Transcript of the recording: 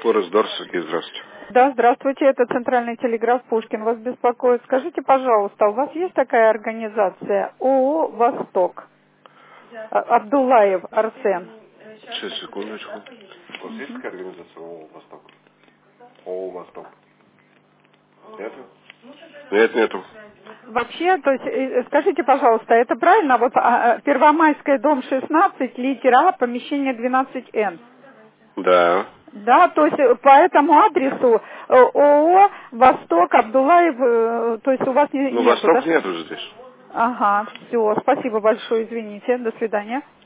Форес-Дор, Сергей, здравствуйте. Да, здравствуйте, это Центральный телеграф Пушкин вас беспокоит. Скажите, пожалуйста, у вас есть такая организация ООО «Восток»? Абдуллаев Арсен. Сейчас, секундочку. У вас есть такая организация ООО «Восток»? ООО «Восток». Нету? Нет, нету. Вообще, то есть, скажите, пожалуйста, это правильно? Вот Первомайская, дом 16, литера А, помещение 12Н. Да. Да, то есть по этому адресу ООО «Восток», Абдуллаев, то есть у вас Ну, нету, «Восток» да? нету же здесь. Ага, все, спасибо большое, извините, до свидания.